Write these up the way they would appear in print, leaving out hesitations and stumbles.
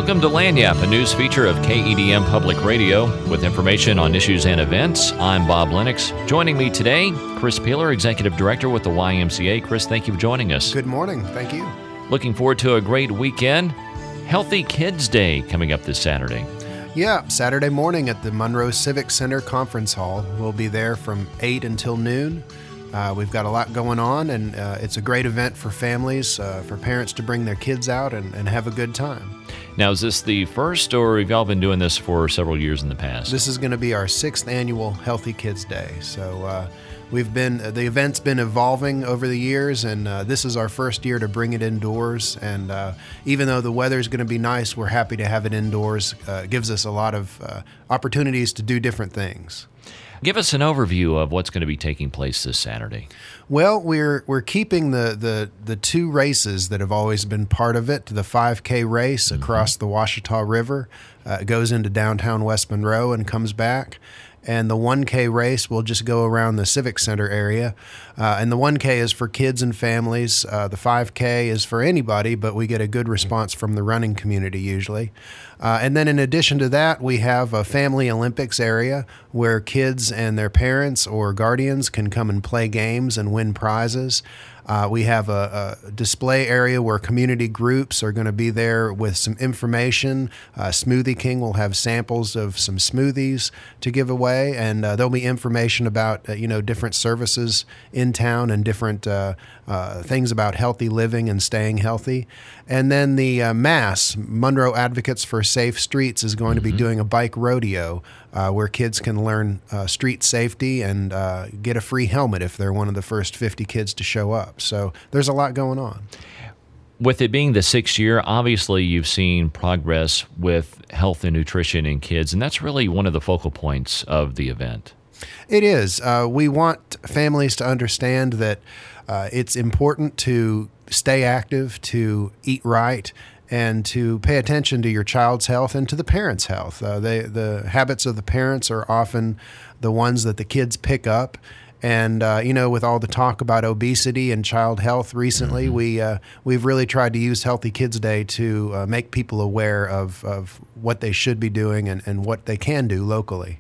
Welcome to Lagniappe, a news feature of KEDM Public Radio with information on issues and events. I'm Bob Lennox. Joining me today, Chris Peeler, Executive Director with the YMCA. Chris, thank you for joining us. Good morning. Thank you. Looking forward to a great weekend. Healthy Kids Day coming up this Saturday. Yeah, Saturday morning at the Monroe Civic Center Conference Hall. We'll be there from 8 until noon. We've got a lot going on, and it's a great event for families, for parents to bring their kids out and have a good time. Now, is this the first, or have y'all been doing this for several years in the past? This is going to be our 6th annual Healthy Kids Day. So the event's been evolving over the years, and this is our first year to bring it indoors. And even though the weather's going to be nice, we're happy to have it indoors. It gives us a lot of opportunities to do different things. Give us an overview of what's going to be taking place this Saturday. Well, we're keeping the two races that have always been part of it. The 5K race across the Ouachita River goes into downtown West Monroe and comes back. And the 1K race will just go around the Civic Center area. And the 1K is for kids and families. The 5K is for anybody, but we get a good response from the running community usually. And then in addition to that, we have a Family Olympics area where kids and their parents or guardians can come and play games and win prizes. We have a display area where community groups are going to be there with some information. Smoothie King will have samples of some smoothies to give away, and there'll be information about different services in town and different things about healthy living and staying healthy. And then the MASS, Monroe Advocates for Safe Streets, is going to be doing a bike rodeo where kids can learn street safety and get a free helmet if they're one of the first 50 kids to show up. So there's a lot going on. With it being the 6th year, obviously you've seen progress with health and nutrition in kids, and that's really one of the focal points of the event. It is. We want families to understand that it's important to stay active, to eat right, and to pay attention to your child's health and to the parents' health. The habits of the parents are often the ones that the kids pick up. And, with all the talk about obesity and child health recently, we've really tried to use Healthy Kids Day to make people aware of what they should be doing and what they can do locally.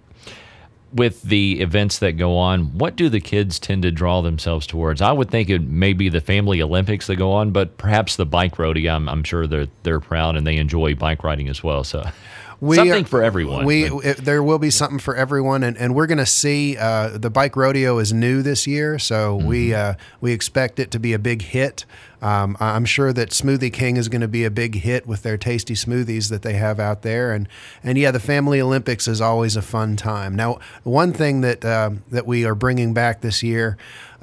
With the events that go on, what do the kids tend to draw themselves towards? I would think it may be the Family Olympics that go on, but perhaps the bike rodeo. I'm sure they're proud and they enjoy bike riding as well. So something for everyone. There will be something for everyone, and we're going to see the bike rodeo is new this year, so we expect it to be a big hit. I'm sure that Smoothie King is going to be a big hit with their tasty smoothies that they have out there, and yeah, the Family Olympics is always a fun time. Now, one thing that we are bringing back this year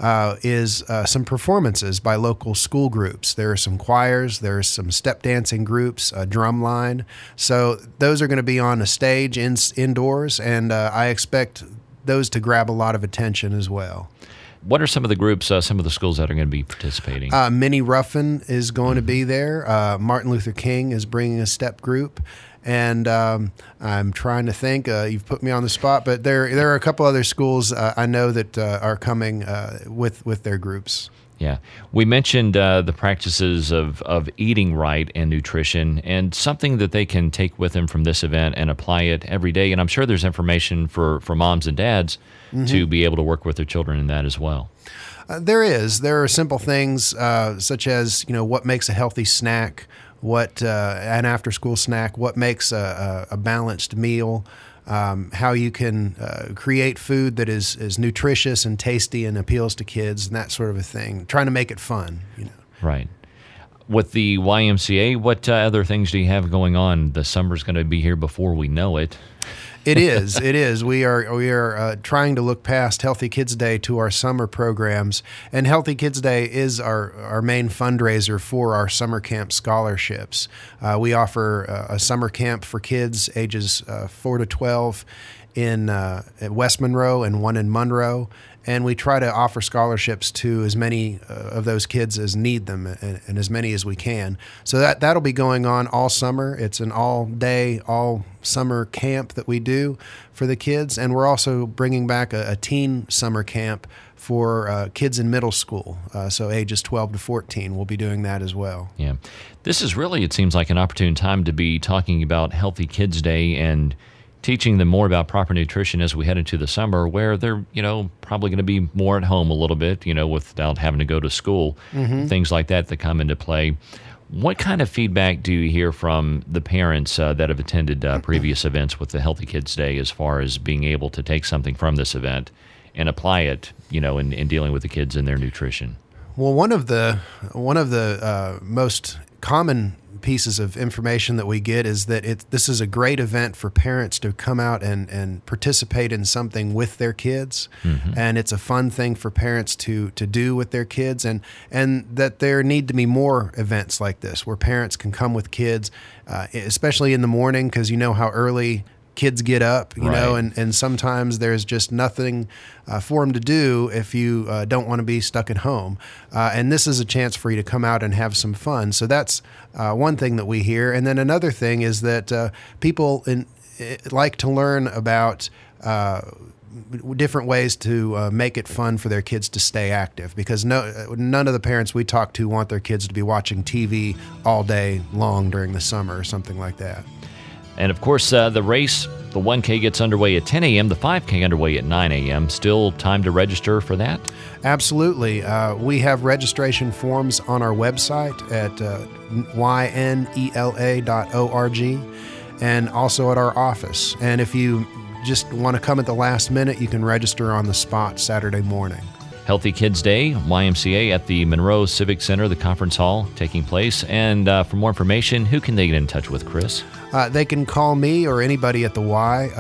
is some performances by local school groups. There are some choirs, there are some step dancing groups, a drum line. So those are going to be on a stage indoors, and I expect those to grab a lot of attention as well. What are some of the groups, some of the schools that are going to be participating? Minnie Ruffin is going to be there. Martin Luther King is bringing a step group. And I'm trying to think. You've put me on the spot, but there are a couple other schools I know that are coming with their groups. Yeah. We mentioned the practices of eating right and nutrition, and something that they can take with them from this event and apply it every day. And I'm sure there's information for moms and dads to be able to work with their children in that as well. There is. There are simple things such as, what makes a healthy snack, what an after-school snack, what makes a balanced meal, how you can create food that is nutritious and tasty and appeals to kids, and that sort of a thing. Trying to make it fun, Right. With the YMCA, what other things do you have going on? The summer's going to be here before we know it. It is. It is. We are trying to look past Healthy Kids Day to our summer programs, and Healthy Kids Day is our main fundraiser for our summer camp scholarships. We offer a summer camp for kids ages 4 to 12 at West Monroe and one in Monroe. And we try to offer scholarships to as many of those kids as need them, and as many as we can. So that'll be going on all summer. It's an all-day, all-summer camp that we do for the kids. And we're also bringing back a teen summer camp for kids in middle school, so ages 12 to 14. We'll be doing that as well. Yeah. This is really, it seems like, an opportune time to be talking about Healthy Kids Day and teaching them more about proper nutrition as we head into the summer, where they're, probably going to be more at home a little bit, without having to go to school, things like that come into play. What kind of feedback do you hear from the parents that have attended previous events with the Healthy Kids Day, as far as being able to take something from this event and apply it, in dealing with the kids and their nutrition? Well, one of the most common pieces of information that we get is that this is a great event for parents to come out and participate in something with their kids, and it's a fun thing for parents to do with their kids, and that there need to be more events like this where parents can come with kids, especially in the morning, because you know how early kids get up, you know, and sometimes there's just nothing for them to do if you don't want to be stuck at home. And this is a chance for you to come out and have some fun. So that's one thing that we hear. And then another thing is that people like to learn about different ways to make it fun for their kids to stay active, because none of the parents we talk to want their kids to be watching TV all day long during the summer or something like that. And of course, the race, the 1K gets underway at 10 a.m., the 5K underway at 9 a.m. Still time to register for that? Absolutely. We have registration forms on our website at ynela.org, and also at our office. And if you just want to come at the last minute, you can register on the spot Saturday morning. Healthy Kids Day, YMCA at the Monroe Civic Center, the conference hall, taking place. And for more information, who can they get in touch with, Chris? They can call me or anybody at the Y,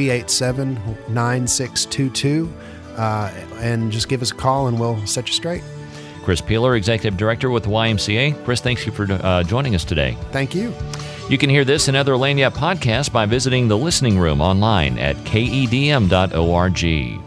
387-9622, and just give us a call and we'll set you straight. Chris Peeler, Executive Director with the YMCA. Chris, thanks you for joining us today. Thank you. You can hear this and other Lagniappe podcasts by visiting the Listening Room online at kedm.org.